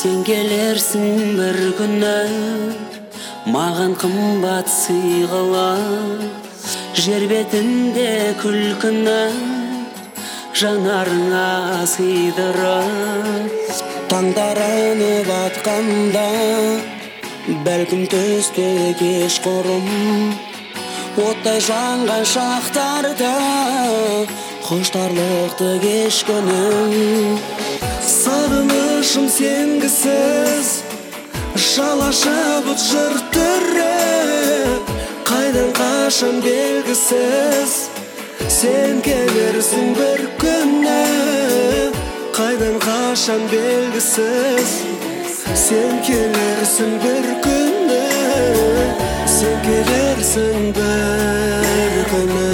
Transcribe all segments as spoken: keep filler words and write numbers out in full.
Сен келерсің бір күні, маған қымбат сый қылып, жер бетінде күлкіні жанарыңа сыйдырып. Таңдаранып атқанда, бәлкім түсте кешқұрым, оттай жанған шақтарда қоштарлықты кешкенім. Сағынышым сенгісіз, жалаша бұт жыртырып, қайдан қашан белгісіз. Сен келерсің бір күні, қайдан қашан белгісіз. Сен келерсің бір күні, сен келерсің бір күні.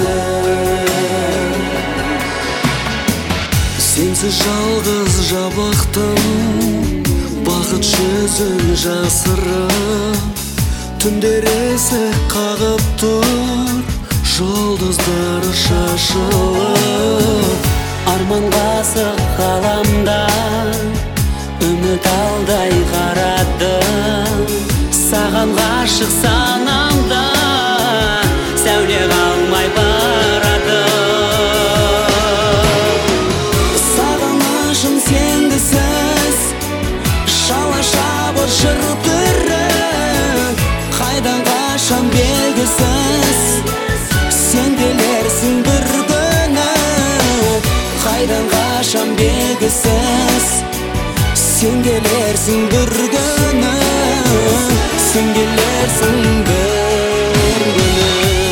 Сенсіз жалғыз жабықтым, бақыт жүзін жасырып. Түндер есік қағып тұр, жұлдыздар шашылып. Арманға ғаламда үміт алдай қарадым. Саған ғашық санамда сәуле қалмай барады. Сағынышым сенгісіз, шала-шала бұт жыртырып, қайдан қашан белгісіз. Сен келерсің бір күні, қайдан қашан белгісіз. Сен келерсің бір күні, сен келерсің бір күні.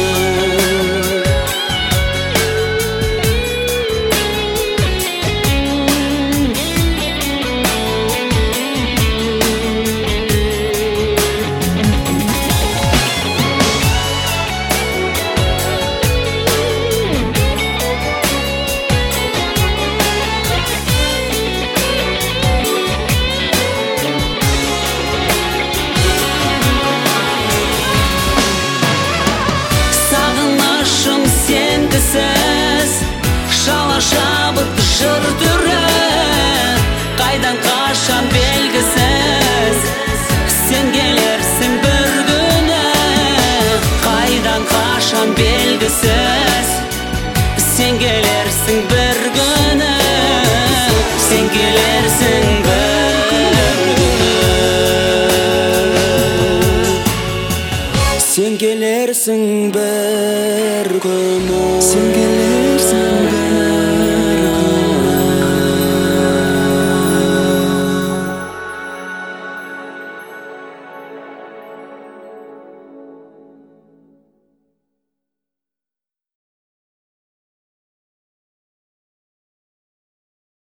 Шала-шала бұт жыртырып, қайдан қашан белгісіз. Сен келерсің бір күні, қайдан қашан белгісіз. Сен келерсің бір күні, сен келерсің бір күні. Сен келерсің бір күні, сен келерсің бір күні.